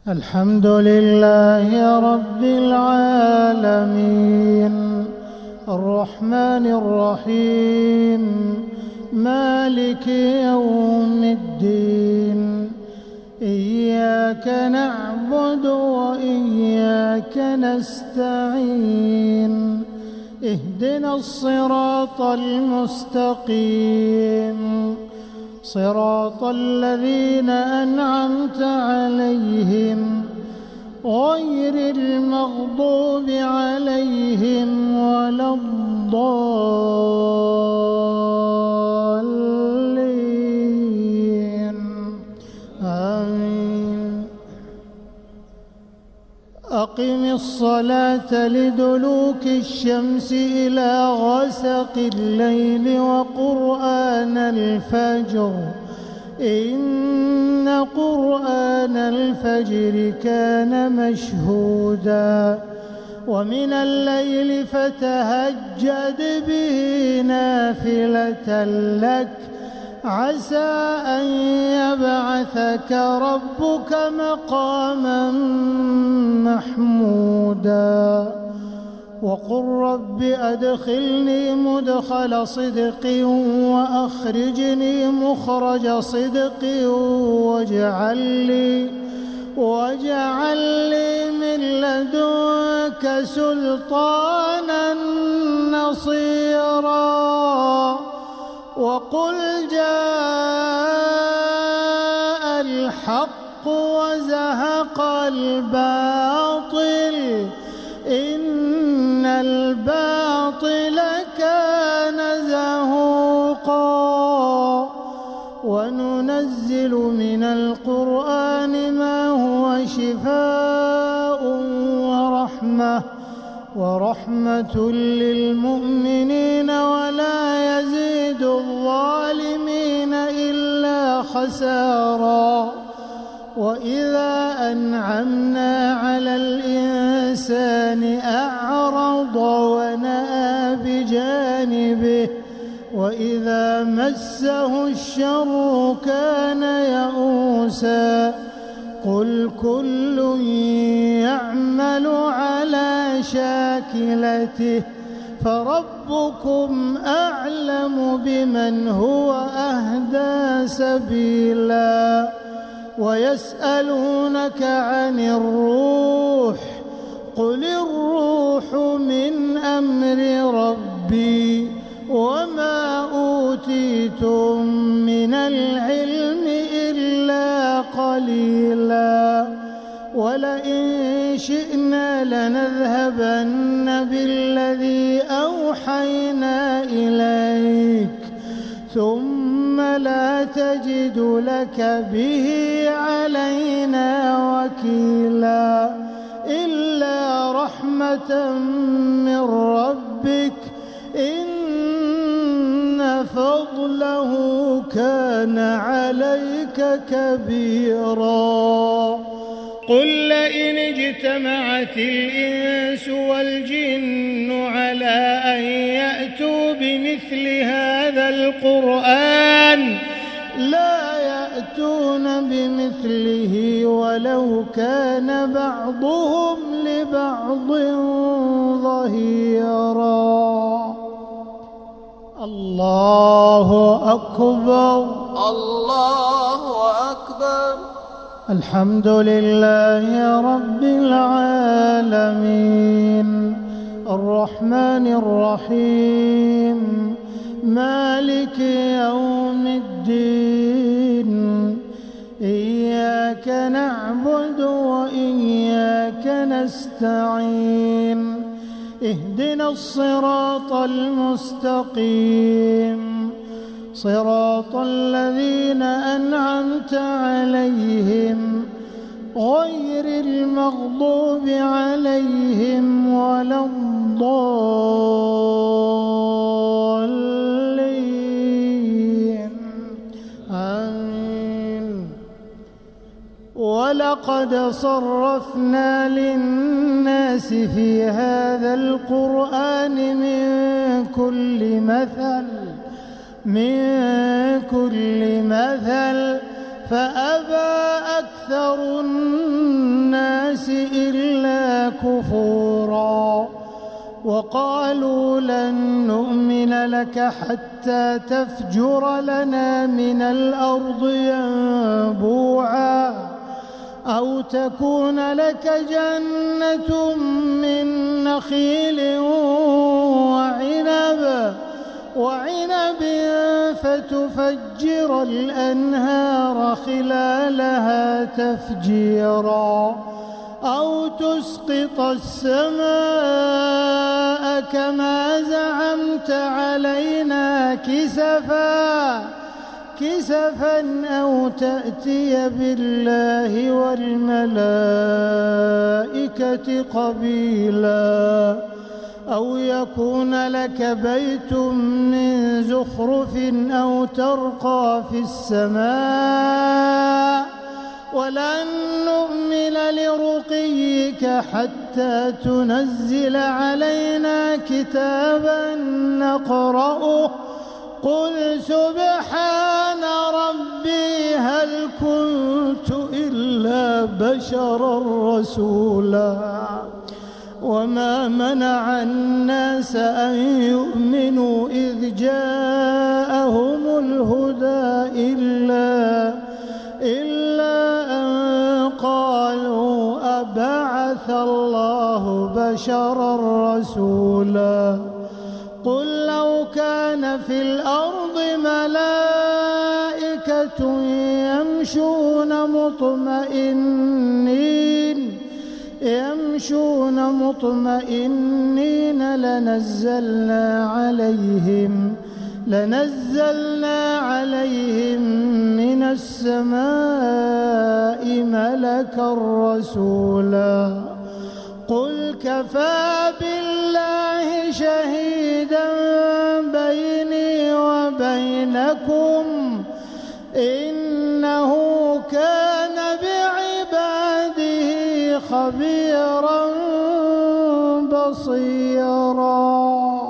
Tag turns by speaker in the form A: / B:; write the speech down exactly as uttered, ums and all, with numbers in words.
A: الحمد لله رب العالمين الرحمن الرحيم مالك يوم الدين إياك نعبد وإياك نستعين اهدنا الصراط المستقيم صراط الذين أنعمت عليهم غير المغضوب عليهم ولا الضالين آمين. أقم الصلاة لدلوك الشمس إلى غسق الليل وقرآن الفجر إن قرآن الفجر كان مشهودا ومن الليل فتهجد به نافلة لك عسى أن يبعثك ربك مقاما محمودا وقل رب أدخلني مدخل صدق وأخرجني مخرج صدق واجعل لي واجعل لي من لدنك سلطانا نصيرا وقل جاء الحق وزهق الباطل إن الباطل كان زهوقا وننزل من القرآن ما هو شفاء ورحمة ورحمة للمؤمنين ولا يزيد الظالمين إلا خسارا وإذا أنعمنا على الإنسان أعرض ونأى بجانبه وإذا مسه الشر كان يئوسا قل كل يعمل على شاكلته فربكم أعلم بمن هو أهدى سبيلا ويسألونك عن الروح قل الروح من أمر ربي وما أوتيتم من العلم إلا قليلا ولئن شئنا لنذهبن بالذي أوحينا إليك ثم لا تجد لك به علينا وكيلا إلا رحمة من ربك إن فضله كان عليك كبيرا قل لئن اجتمعت الإنس والجن على أن يأتوا بمثل هذا القرآن لا يأتون بمثله ولو كان بعضهم لبعض ظهيرا الله أكبر
B: الله أكبر.
A: الحمد لله رب العالمين الرحمن الرحيم مالك يوم الدين إياك نعبد وإياك نستعين اهدنا الصراط المستقيم صراط الذين أنعمت عليهم غير المغضوب عليهم ولا الضالين آمين. ولقد صرفنا للناس في هذا القرآن من كل مثل من كل مثل فأبى أكثر الناس إلا كفورا وقالوا لن نؤمن لك حتى تفجر لنا من الأرض ينبوعا أو تكون لك جنة من نخيل وعنب وعنب فتفجر الأنهار خلالها تفجيرا أو تسقط السماء كما زعمت علينا كسفا كسفا أو تأتي بالله والملائكة قبيلا أو يكون لك بيت من زخرف أو ترقى في السماء ولن نؤمن لرقيك حتى تنزل علينا كتابا نقرأه قل سبحان ربي هل كنت إلا بشرا رسولا وما منع الناس أن يؤمنوا إذ جاءهم الهدى إلا إلا أن قالوا أبعث الله بشرا رسولا قل لو كان في الأرض ملائكة يمشون مطمئنين يمشون مطمئنين لنزلنا عليهم لنزلنا عليهم من السماء ملكا رسولا قل كفى بالله شهيدا بيني وبينكم إنه كان بعباده خبيرا بصيرا.